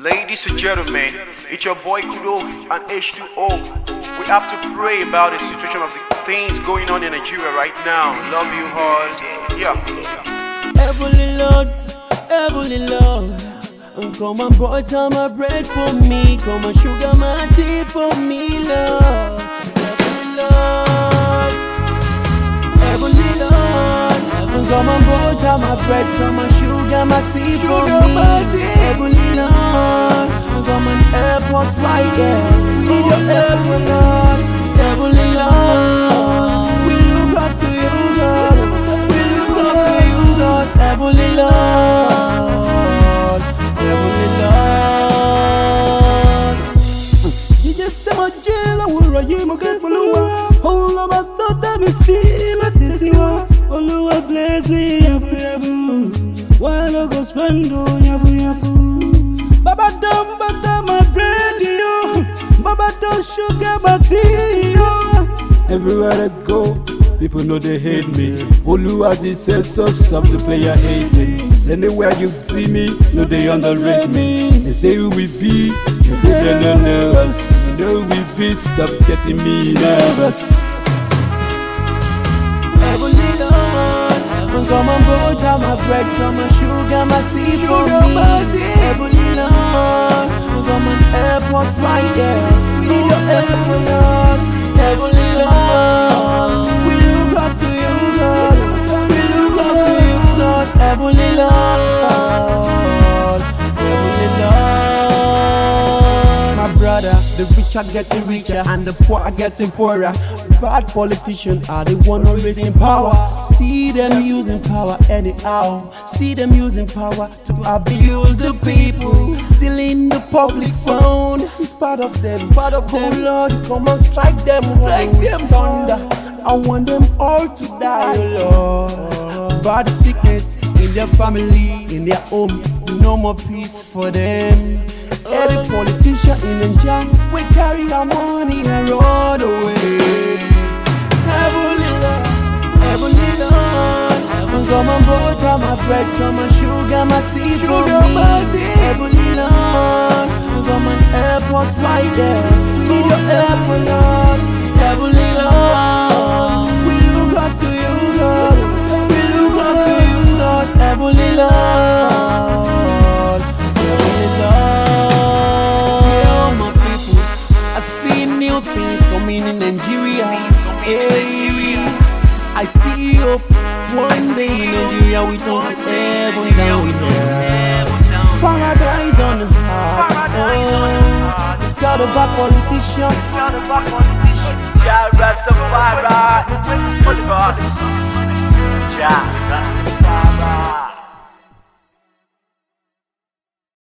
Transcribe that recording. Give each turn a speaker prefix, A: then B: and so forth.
A: Ladies and gentlemen, it's your boy Kudo and H2O. We have to pray about the situation of the things going on in Nigeria right now. Love you all. Yeah.
B: Heavenly Lord, come and butter my bread for me, come and sugar my tea for me, Lord. Heavenly Lord, come and butter my bread, come and sugar my tea for me. Heavenly Lord, come and help us right here. We need your help, Lord. Heavenly Lord, we look up to you, Lord. We look up to you, Lord. Heavenly Lord, Heavenly Lord. You just tell my jail, I will write you my good Oluwa. Hold on, I thought that me see, let me see what Oluwa bless me, yafu. Why not go spend on yafu? Baba don't butter my bread, yo. Baba don't sugar my tea, yo. Everywhere I go, people know they hate me. Oluwa this says so, stop the player hating. Anywhere you see me, know they underrate me. They say who we be, they say they don't know us. They know we be, stop getting me nervous. Heavenly Lord, come and butter my bread, come and sugar my tea for me. Heavenly Lord, come and help us right here. We need your help, Lord. Heavenly Lord, we look up to you, Lord. We look up to you, Lord. Heavenly Lord, Heavenly Lord. My brother, the rich are getting richer and the poor are getting poorer. Bad politicians are the one always in power. See them using power anyhow. See them using power to abuse the people. Stealing the public phone. It's part of them. Oh Lord, come and strike them. Strike them thunder. I want them all to die, oh Lord. Bad sickness in their family, in their home. No more peace for them. Every politician in Nigeria, we carry our money and run away. Heavenly Lord, come and butter my bread, come and sugar my tea for me. Heavenly Lord, come and help us right there. We need your help, Lord. Heavenly Lord, we look up to you, Lord. We look up to you, Lord. Heavenly Lord, Heavenly Lord. Yeah, my people, I see new things coming in Nigeria. Hey, I see hope. One day in Nigeria we turn to heaven down here. Paradise on the heart. Tell the bad politician.
C: Jah Rastafari, Holy Ghost. Jah Rastafari.